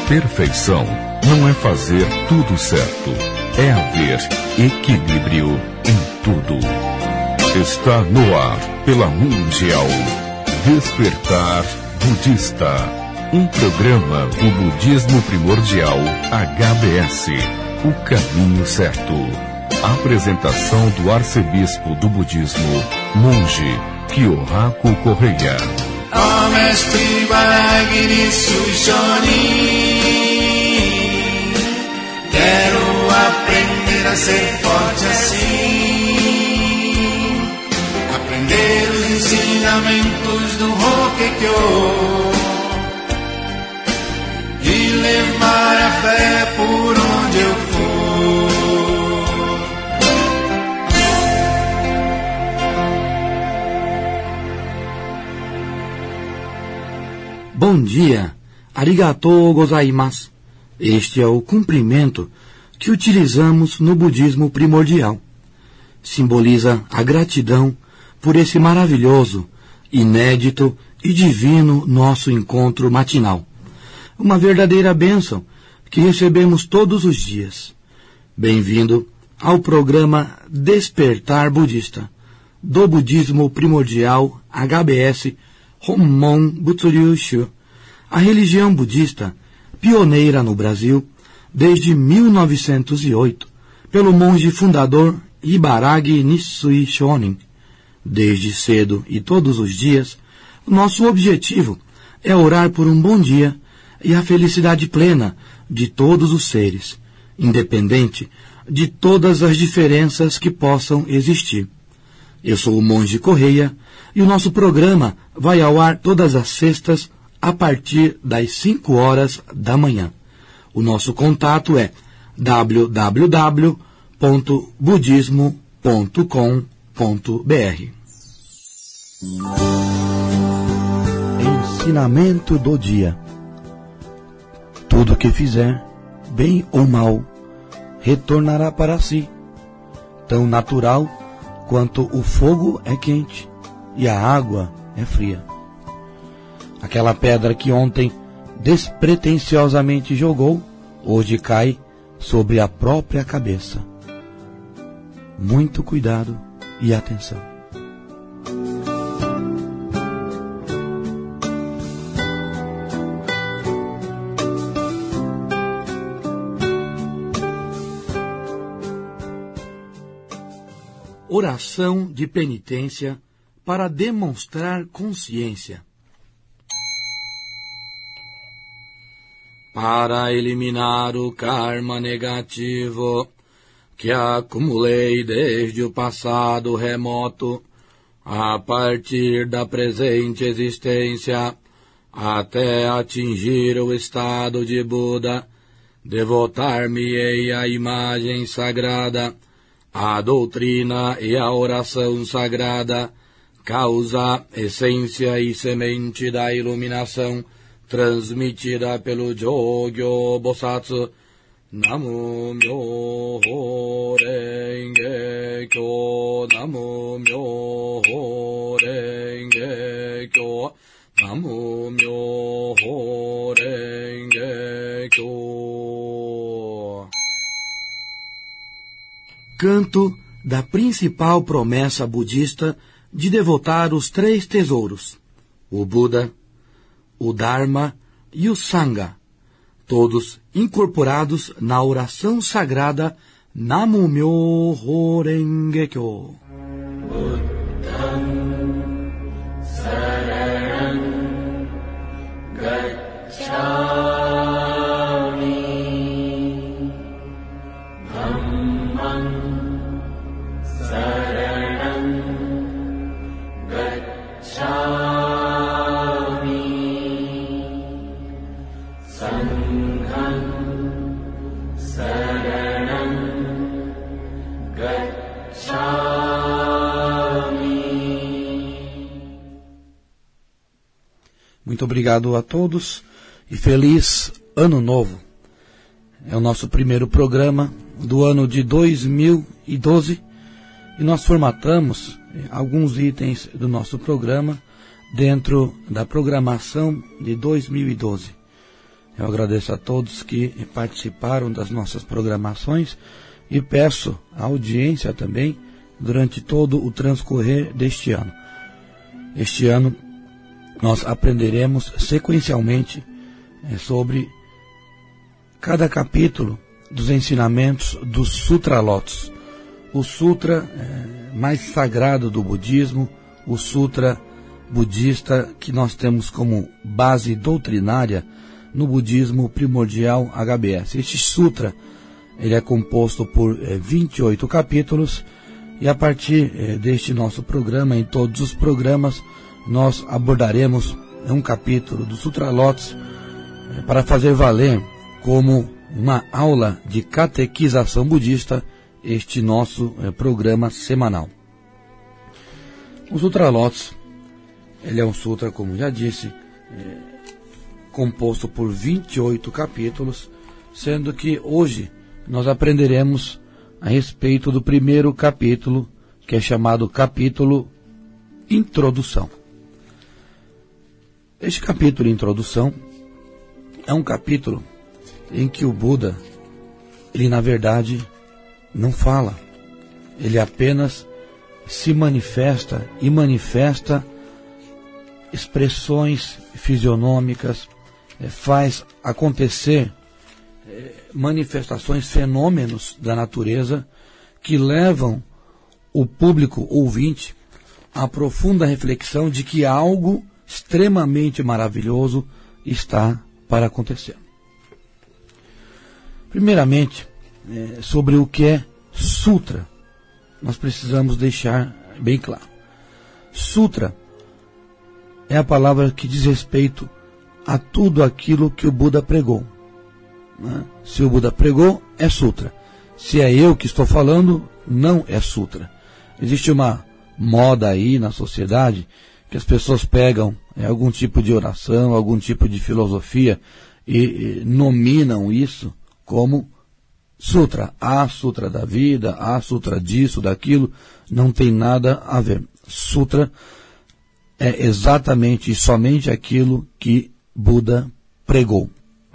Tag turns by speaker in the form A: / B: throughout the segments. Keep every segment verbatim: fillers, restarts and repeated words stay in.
A: Perfeição não é fazer tudo certo, é haver equilíbrio em tudo. Está no ar, pela Mundial, Despertar Budista, um programa do budismo primordial H B S, o caminho certo. Apresentação do arcebispo do budismo, monge Kyohaku Correia.
B: Ó mestre Varagiri Sushoni, quero aprender a ser forte assim, aprender os ensinamentos do Hokkekyo e levar a fé por onde eu for.
C: Bom dia, arigatou gozaimasu. Este é o cumprimento que utilizamos no budismo primordial. Simboliza a gratidão por esse maravilhoso, inédito e divino nosso encontro matinal. Uma verdadeira bênção que recebemos todos os dias. Bem-vindo ao programa Despertar Budista, do budismo primordial H B S Hommon Butsuryu-shu, a religião budista pioneira no Brasil desde mil novecentos e oito, pelo monge fundador Ibaragi Nisui Shonin. Desde cedo e todos os dias, nosso objetivo é orar por um bom dia e a felicidade plena de todos os seres, independente de todas as diferenças que possam existir. Eu sou o monge Correia e o nosso programa vai ao ar todas as sextas a partir das cinco horas da manhã. O nosso contato é w w w ponto budismo ponto com ponto b r. Ensinamento do dia. Tudo que fizer, bem ou mal, retornará para si, tão natural quanto o fogo é quente e a água é fria. Aquela pedra que ontem despretensiosamente jogou, hoje cai sobre a própria cabeça. Muito cuidado e atenção. Oração de penitência para demonstrar consciência. Para eliminar o karma negativo que acumulei desde o passado remoto, a partir da presente existência, até atingir o estado de Buda, devotar-me-ei à imagem sagrada, a doutrina e a oração sagrada, causa, essência e semente da iluminação, transmitida pelo Jogyo Bosatsu. Namo Myoho Renge Kyo, Namo Myoho Renge Kyo, Namo Myoho Renge Kyo. Canto da principal promessa budista de devotar os três tesouros, o Buda, o Dharma e o Sangha, todos incorporados na oração sagrada Namo Myoho Renge Kyo. Buddham Saranam Gacchami, Dhammam Saranam Gacchami, muito obrigado a todos e feliz Ano Novo. É o nosso primeiro programa do ano de dois mil e doze e nós formatamos alguns itens do nosso programa dentro da programação de dois mil e doze. Eu agradeço a todos que participaram das nossas programações e peço a audiência também durante todo o transcorrer deste ano. Este ano nós aprenderemos sequencialmente é, sobre cada capítulo dos ensinamentos dos Sutralotos. O sutra é, mais sagrado do budismo, o sutra budista que nós temos como base doutrinária no budismo primordial H B S. Este sutra ele é composto por é, vinte e oito capítulos e a partir é, deste nosso programa, em todos os programas, nós abordaremos um capítulo do Sutralotos é, para fazer valer como uma aula de catequização budista este nosso é, programa semanal. O Sutralotos, ele é um sutra, como já disse, é, composto por vinte e oito capítulos, sendo que hoje nós aprenderemos a respeito do primeiro capítulo, que é chamado capítulo Introdução. Este capítulo Introdução é um capítulo em que o Buda, ele na verdade não fala, ele apenas se manifesta e manifesta expressões fisionômicas, faz acontecer manifestações, fenômenos da natureza que levam o público ouvinte à profunda reflexão de que algo extremamente maravilhoso está para acontecer. Primeiramente, é, sobre o que é sutra, nós precisamos deixar bem claro. Sutra é a palavra que diz respeito a tudo aquilo que o Buda pregou. Né? Se o Buda pregou, é sutra. Se é eu que estou falando, não é sutra. Existe uma moda aí na sociedade que as pessoas pegam é, algum tipo de oração, algum tipo de filosofia e, e nominam isso como sutra. A sutra da vida, a sutra disso, daquilo, não tem nada a ver. Sutra é exatamente e somente aquilo que Buda pregou.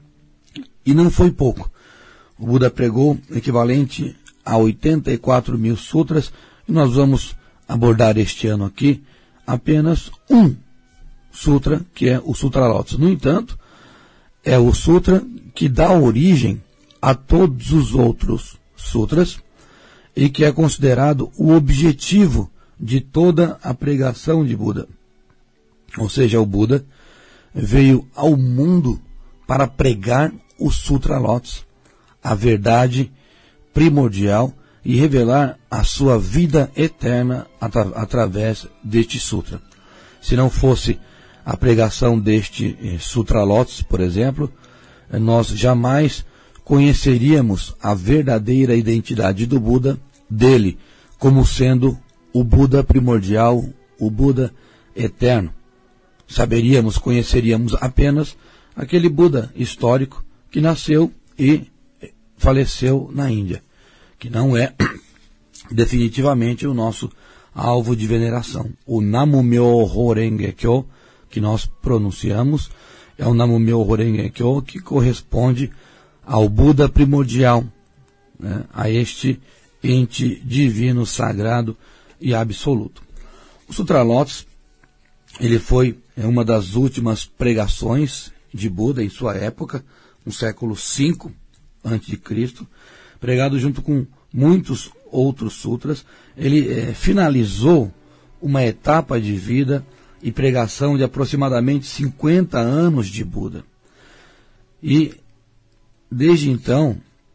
C: E não foi pouco. O Buda pregou equivalente a oitenta e quatro mil sutras, e nós vamos abordar este ano aqui apenas um sutra, que é o Sutralotos. No entanto, é o sutra que dá origem a todos os outros sutras e que é considerado o objetivo de toda a pregação de Buda. Ou seja, o Buda veio ao mundo para pregar o Sutralotos, a verdade primordial, e revelar a sua vida eterna atra- através deste sutra. Se não fosse a pregação deste eh, Sutralotos, por exemplo, eh, nós jamais conheceríamos a verdadeira identidade do Buda, dele, como sendo o Buda primordial, o Buda eterno. Saberíamos, conheceríamos apenas aquele Buda histórico que nasceu e faleceu na Índia, que não é definitivamente o nosso alvo de veneração. O Namumyo Renge Kyo, que nós pronunciamos, é o Namumyo Renge Kyo que corresponde ao Buda primordial, né, a este ente divino, sagrado e absoluto. O Sutralotos, ele foi uma das últimas pregações de Buda em sua época, no século cinco antes de Cristo, pregado junto com muitos outros sutras. Ele eh, finalizou uma etapa de vida e pregação de aproximadamente cinquenta anos de Buda. E desde então,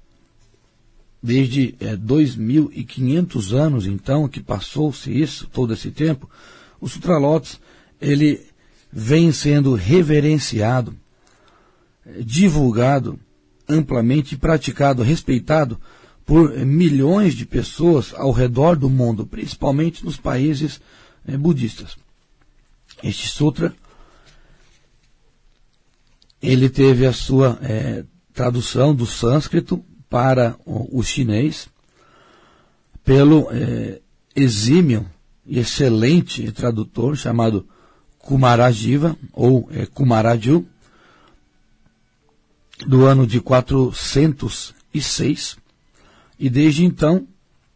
C: desde eh, dois mil e quinhentos anos então, que passou-se isso, todo esse tempo, o Sutralotos, ele vem sendo reverenciado, divulgado, amplamente praticado, respeitado por milhões de pessoas ao redor do mundo, principalmente nos países eh, budistas. Este sutra, ele teve a sua eh, tradução do sânscrito para o, o chinês pelo eh, exímio e excelente tradutor chamado Kumarajiva, ou é, Kumaraju, do ano de quatrocentos e seis, e desde então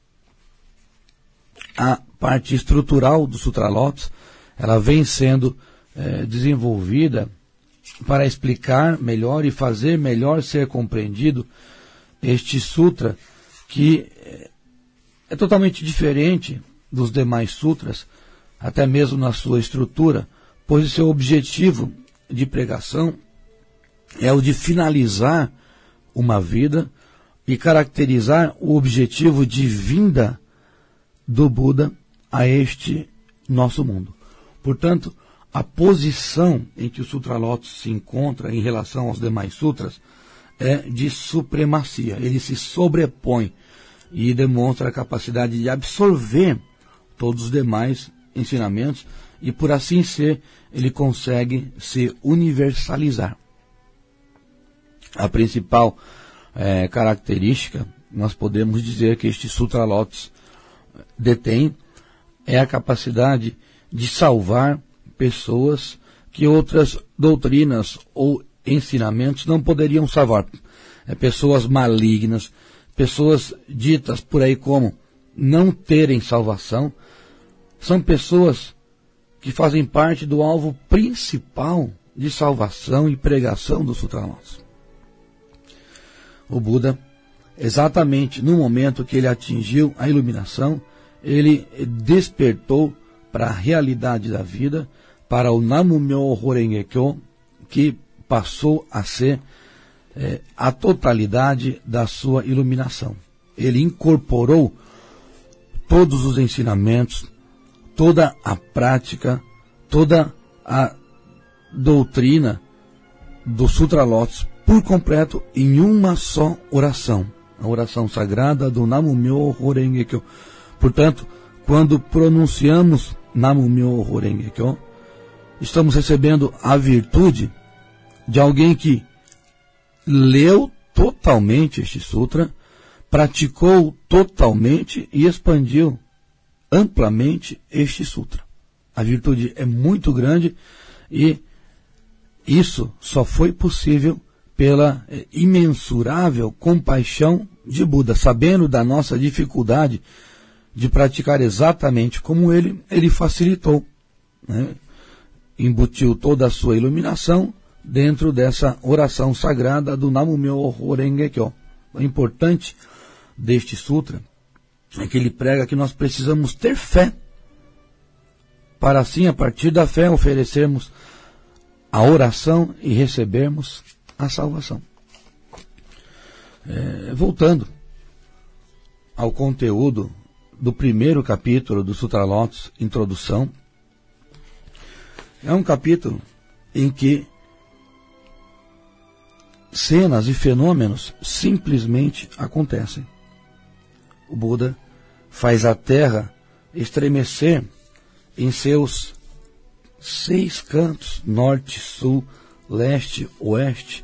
C: a parte estrutural do Sutra Lotus, ela vem sendo é, desenvolvida para explicar melhor e fazer melhor ser compreendido este sutra, que é totalmente diferente dos demais sutras, até mesmo na sua estrutura, pois o seu objetivo de pregação é o de finalizar uma vida e caracterizar o objetivo de vinda do Buda a este nosso mundo. Portanto, a posição em que o Sutra Lotus se encontra em relação aos demais sutras é de supremacia. Ele se sobrepõe e demonstra a capacidade de absorver todos os demais ensinamentos e, por assim ser, ele consegue se universalizar. A principal é, característica, nós podemos dizer que este Sutra Lotus detém, é a capacidade de salvar pessoas que outras doutrinas ou ensinamentos não poderiam salvar. É, pessoas malignas, pessoas ditas por aí como não terem salvação, são pessoas que fazem parte do alvo principal de salvação e pregação do Sutra Lotus. O Buda, exatamente no momento que ele atingiu a iluminação, ele despertou para a realidade da vida, para o Namu-myo Renge-kyo, que passou a ser é, a totalidade da sua iluminação. Ele incorporou todos os ensinamentos, toda a prática, toda a doutrina do Sutra Lotus por completo em uma só oração, a oração sagrada do Namu-myo Renge-kyo. Portanto, quando pronunciamos Namu-myo Renge-kyo, estamos recebendo a virtude de alguém que leu totalmente este sutra, praticou totalmente e expandiu amplamente este sutra. A virtude é muito grande e isso só foi possível pela imensurável compaixão de Buda. Sabendo da nossa dificuldade de praticar exatamente como ele, ele facilitou, né? Embutiu toda a sua iluminação dentro dessa oração sagrada do Namu-myo Renge-kyo. O importante deste sutra é que ele prega que nós precisamos ter fé, para assim, a partir da fé, oferecermos a oração e recebermos a salvação. É, voltando ao conteúdo do primeiro capítulo do Sutra Lotus, Introdução, é um capítulo em que cenas e fenômenos simplesmente acontecem. O Buda faz a Terra estremecer em seus seis cantos, norte, sul, leste, oeste,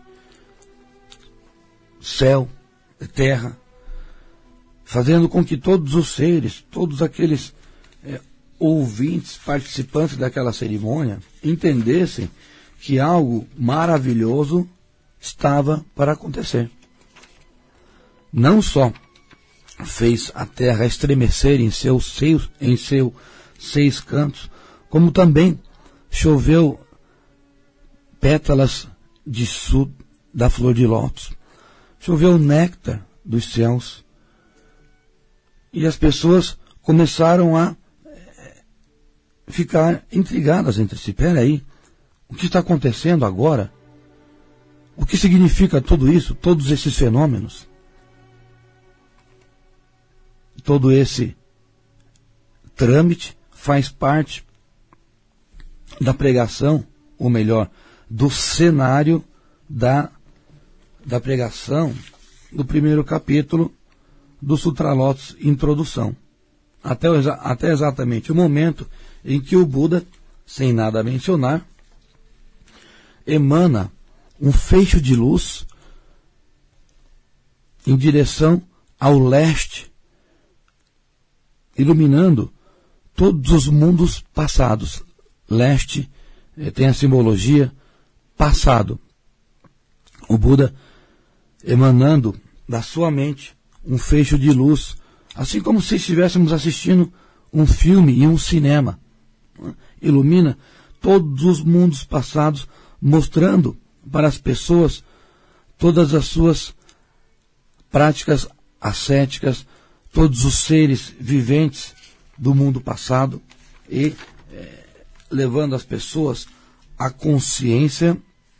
C: céu, terra, fazendo com que todos os seres, todos aqueles é, ouvintes, participantes daquela cerimônia, entendessem que algo maravilhoso estava para acontecer. Não só fez a terra estremecer em seus seios, em seus seis cantos, como também choveu pétalas de sul da flor de lótus, choveu néctar dos céus, e as pessoas começaram a ficar intrigadas entre si. Espera aí, o que está acontecendo agora? O que significa tudo isso, todos esses fenômenos? Todo esse trâmite faz parte da pregação, ou melhor, do cenário da, da pregação do primeiro capítulo do Sutra Lotus, Introdução. Até, até exatamente o momento em que o Buda, sem nada a mencionar, emana um feixe de luz em direção ao leste, iluminando todos os mundos passados. Leste eh, tem a simbologia passado. O Buda emanando da sua mente um feixe de luz, assim como se estivéssemos assistindo um filme em um cinema. Ilumina todos os mundos passados, mostrando para as pessoas todas as suas práticas ascéticas, todos os seres viventes do mundo passado e é, levando as pessoas à consciência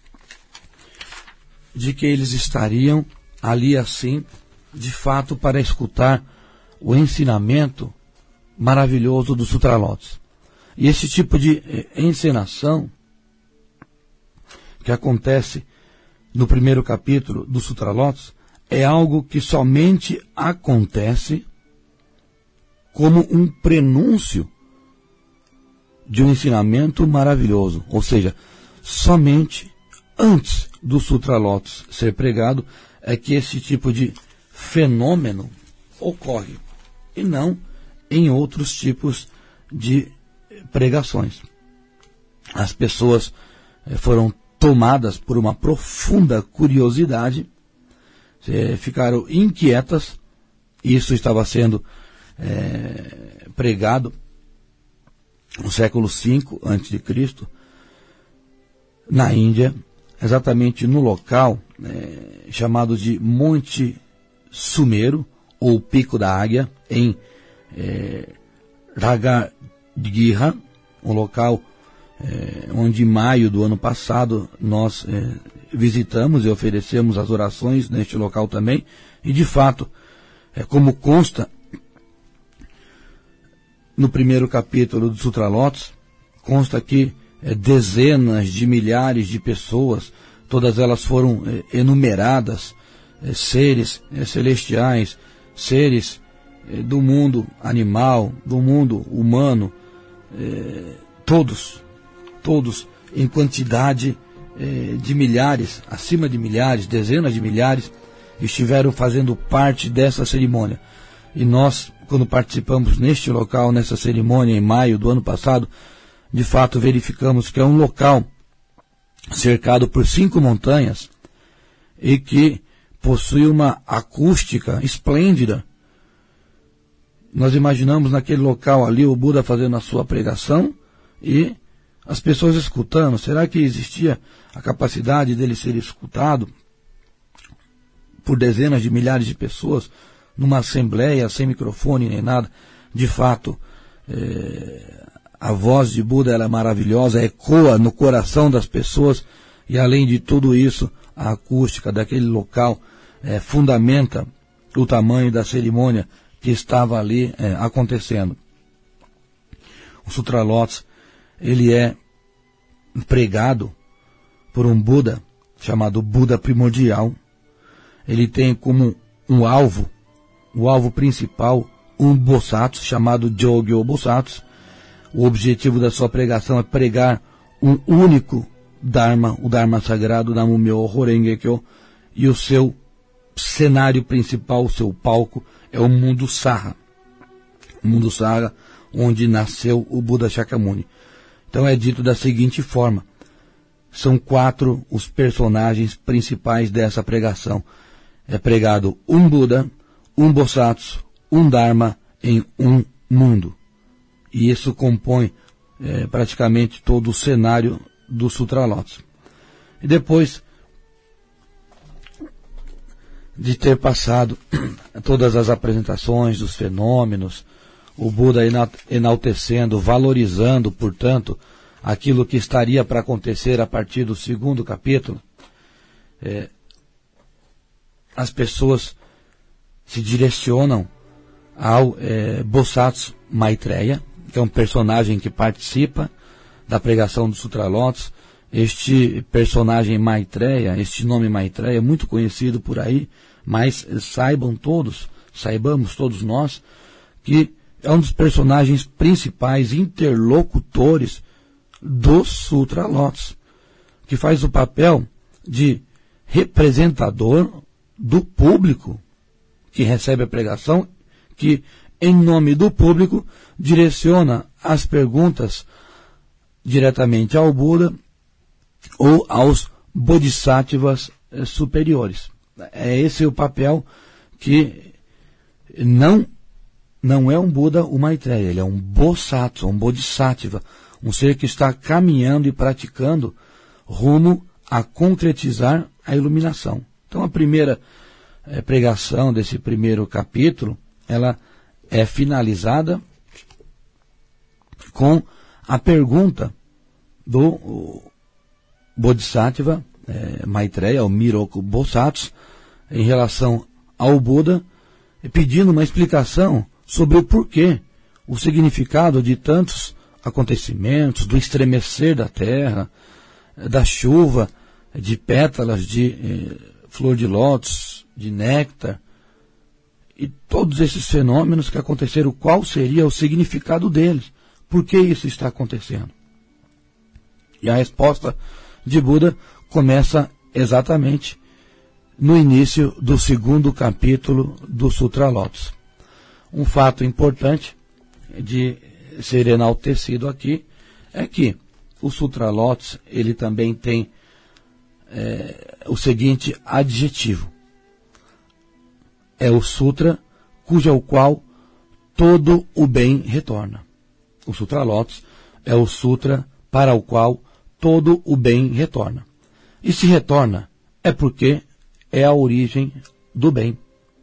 C: de que eles estariam ali assim, de fato, para escutar o ensinamento maravilhoso dos Sutralotes. E esse tipo de eh, encenação que acontece no primeiro capítulo dos Sutralotes é algo que somente acontece como um prenúncio de um ensinamento maravilhoso, ou seja, somente antes do Sutralotes ser pregado é que esse tipo de fenômeno ocorre, e não em outros tipos de pregações. As pessoas eh, foram tomadas por uma profunda curiosidade, eh, ficaram inquietas. Isso estava sendo eh, pregado no século cinco antes de Cristo, na Índia, exatamente no local eh, chamado de Monte Sumeru, ou Pico da Águia, em eh, Ragadgirha, um local eh, onde em maio do ano passado nós eh, visitamos e oferecemos as orações neste local também, e de fato, eh, como consta no primeiro capítulo do Sutralotes, consta que eh, dezenas de milhares de pessoas, todas elas foram eh, enumeradas, eh, seres eh, celestiais, seres eh, do mundo animal, do mundo humano, eh, todos, todos em quantidade eh, de milhares, acima de milhares, dezenas de milhares, estiveram fazendo parte dessa cerimônia. E nós, quando participamos neste local, nessa cerimônia em maio do ano passado, de fato verificamos que é um local cercado por cinco montanhas e que possui uma acústica esplêndida. Nós imaginamos naquele local ali o Buda fazendo a sua pregação e as pessoas escutando. Será que existia a capacidade dele ser escutado por dezenas de milhares de pessoas numa assembleia sem microfone nem nada? De fato, é, a voz de Buda ela é maravilhosa, ecoa no coração das pessoas, e além de tudo isso, a acústica daquele local é, fundamenta o tamanho da cerimônia que estava ali é, acontecendo. O Sutralotes, ele é pregado por um Buda chamado Buda primordial. Ele tem como um alvo, o alvo principal, um Bosatsu chamado Jogyo Bosatsu. O objetivo da sua pregação é pregar um único Dharma, o Dharma sagrado, Namu-myoho Renge-kyo, e o seu cenário principal, o seu palco, é o mundo Saha. O mundo Saha, onde nasceu o Buda Shakyamuni. Então é dito da seguinte forma: são quatro os personagens principais dessa pregação. É pregado um Buda, um Bosatsu, um Dharma em um mundo. E isso compõe é, praticamente todo o cenário do Sutralotes. E depois de ter passado todas as apresentações dos fenômenos, o Buda enaltecendo, valorizando, portanto, aquilo que estaria para acontecer a partir do segundo capítulo, é, as pessoas se direcionam ao é, Bosatsu Maitreya, que é um personagem que participa da pregação do Sutralotes. Este personagem Maitreya, este nome Maitreya é muito conhecido por aí, mas saibam todos, saibamos todos nós, que é um dos personagens principais interlocutores dos Sutralotes, que faz o papel de representador do público que recebe a pregação, que em nome do público direciona as perguntas diretamente ao Buda ou aos Bodhisattvas superiores. é esse o papel que não, não é um Buda, o Maitreya, ele é um Bodhisattva, um Bodhisattva, um ser que está caminhando e praticando rumo a concretizar a iluminação. Então a primeira é, pregação desse primeiro capítulo, ela é finalizada com a pergunta do Bodhisattva é, Maitreya, o Miroku Bosatsu, em relação ao Buda, pedindo uma explicação sobre o porquê, o significado de tantos acontecimentos, do estremecer da terra, da chuva, de pétalas de eh, flor de lótus, de néctar, e todos esses fenômenos que aconteceram, qual seria o significado deles? Por que isso está acontecendo? E a resposta de Buda começa exatamente no início do segundo capítulo do Sutra Lotus. Um fato importante de ser enaltecido aqui é que o Sutra Lotus, ele também tem é, o seguinte adjetivo. É o Sutra cujo ao qual todo o bem retorna. O Sutra Lotus é o Sutra para o qual todo o bem retorna. E se retorna, é porque é a origem do bem.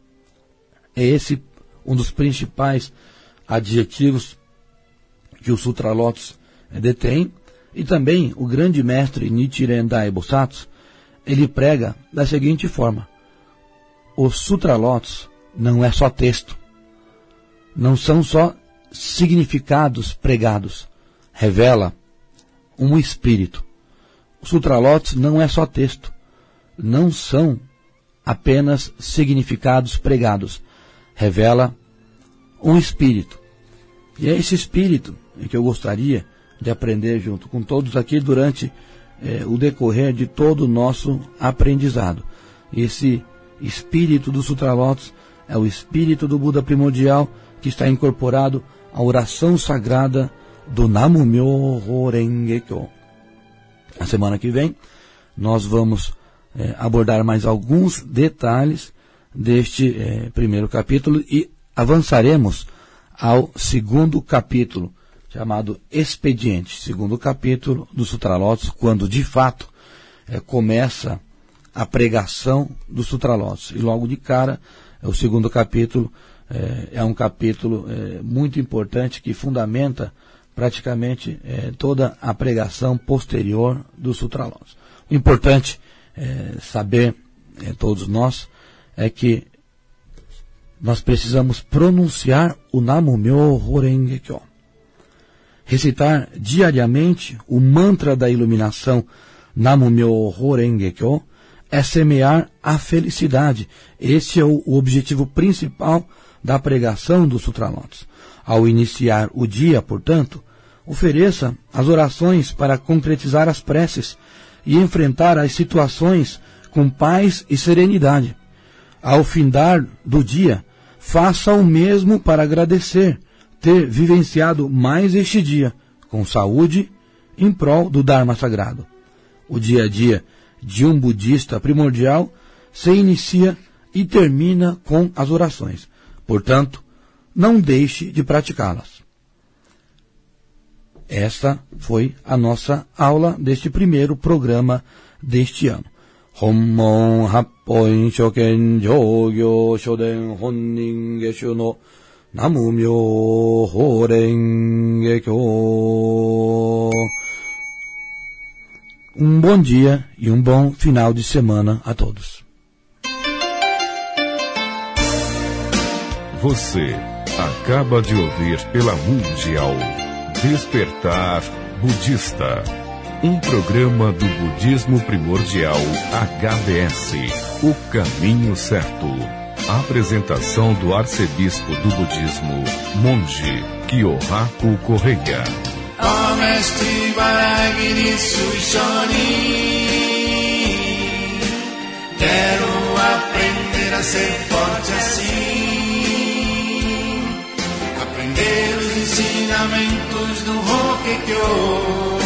C: É esse um dos principais adjetivos que o Sutra Lotus detém. E também o grande mestre Nichiren Dai Bosatsu, ele prega da seguinte forma: o Sutra Lotus não é só texto, não são só significados pregados, revela um espírito. O Sutra Lotus não é só texto, não são apenas significados pregados, revela um espírito. E é esse espírito que eu gostaria de aprender junto com todos aqui durante eh, o decorrer de todo o nosso aprendizado. Esse espírito do Sutra Lotus é o espírito do Buda primordial que está incorporado à oração sagrada do Namu-myoho Renge-kyo. Na semana que vem nós vamos eh, abordar mais alguns detalhes deste eh, primeiro capítulo e avançaremos ao segundo capítulo, chamado Expediente, segundo capítulo do Sutra Lotus, quando de fato é, começa a pregação do Sutra Lotus. E logo de cara, é, o segundo capítulo é, é um capítulo é, muito importante que fundamenta praticamente é, toda a pregação posterior do Sutra Lotus. O importante é, saber, é, todos nós, é que nós precisamos pronunciar o Namu-myoho Renge-kyo. Recitar diariamente o mantra da iluminação Namu-myoho Renge-kyo é semear a felicidade. Esse é o objetivo principal da pregação do Sutra Lotus. Ao iniciar o dia, portanto, ofereça as orações para concretizar as preces e enfrentar as situações com paz e serenidade. Ao findar do dia, faça o mesmo para agradecer ter vivenciado mais este dia, com saúde, em prol do Dharma sagrado. O dia a dia de um budista primordial se inicia e termina com as orações. Portanto, não deixe de praticá-las. Esta foi a nossa aula deste primeiro programa deste ano. Hommon Happoin Shoken Jogyo Shoden Honnin Geshu no Namu-myoho Renge-kyo. Um bom dia e um bom final de semana a todos.
A: Você acaba de ouvir pela Mundial Despertar Budista, um programa do budismo primordial H B S, o caminho certo. Apresentação do arcebispo do budismo, Monge Kyohaku Correia.
B: Mestre Varagiri Sushoni, quero aprender a ser forte assim, aprender os ensinamentos do Rokekyo.